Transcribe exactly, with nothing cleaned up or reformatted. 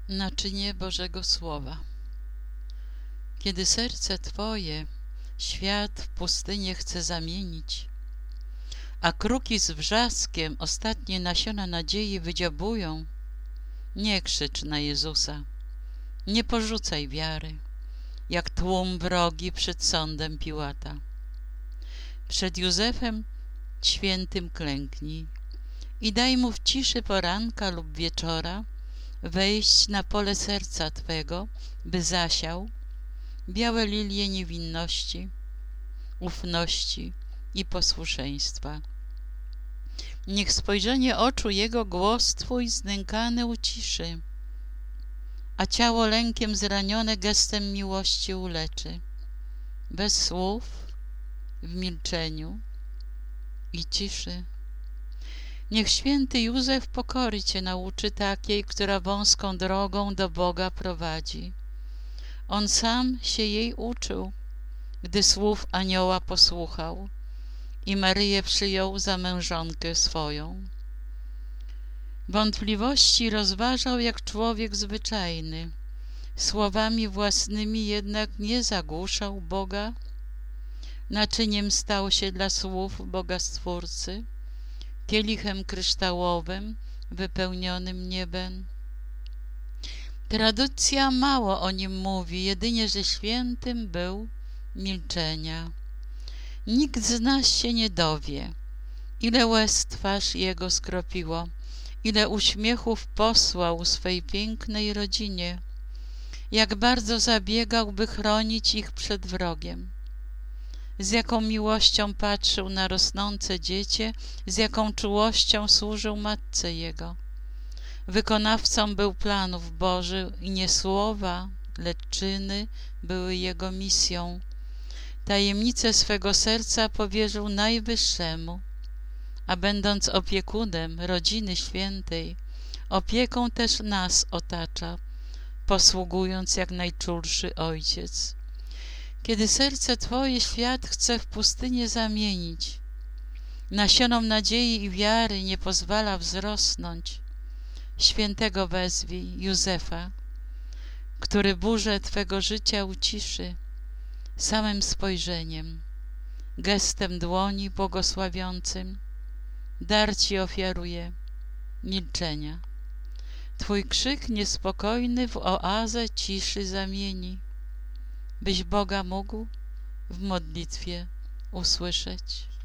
Naczynie Bożego Słowa. Kiedy serce Twoje świat w pustynię chce zamienić, a kruki z wrzaskiem ostatnie nasiona nadziei wydziobują, nie krzycz na Jezusa, nie porzucaj wiary, jak tłum wrogi przed sądem Piłata. Przed Józefem świętym klęknij i daj mu w ciszy poranka lub wieczora wejść na pole serca Twego, by zasiał białe lilie niewinności, ufności i posłuszeństwa. Niech spojrzenie oczu Jego głos Twój znękany uciszy, a ciało lękiem zranione gestem miłości uleczy. Bez słów, w milczeniu i ciszy. Niech święty Józef pokory Cię nauczy takiej, która wąską drogą do Boga prowadzi. On sam się jej uczył, gdy słów anioła posłuchał i Maryję przyjął za mężonkę swoją. Wątpliwości rozważał jak człowiek zwyczajny, słowami własnymi jednak nie zagłuszał Boga. Naczyniem stał się dla słów Boga Stwórcy, kielichem kryształowym wypełnionym niebem. Tradycja mało o nim mówi, jedynie, że świętym był milczenia. Nikt z nas się nie dowie, ile łez twarz jego skropiło, ile uśmiechów posłał swej pięknej rodzinie, jak bardzo zabiegał, by chronić ich przed wrogiem. Z jaką miłością patrzył na rosnące dziecię, z jaką czułością służył matce jego. Wykonawcą był planów Bożych i nie słowa, lecz czyny były jego misją. Tajemnice swego serca powierzył Najwyższemu, a będąc opiekunem rodziny świętej, opieką też nas otacza, posługując jak najczulszy ojciec. Kiedy serce Twoje świat chce w pustynię zamienić, nasionom nadziei i wiary nie pozwala wzrosnąć, świętego wezwij, Józefa, który burzę Twego życia uciszy samym spojrzeniem, gestem dłoni błogosławiącym, dar Ci ofiaruje milczenia. Twój krzyk niespokojny w oazę ciszy zamieni, byś Boga mógł w modlitwie usłyszeć.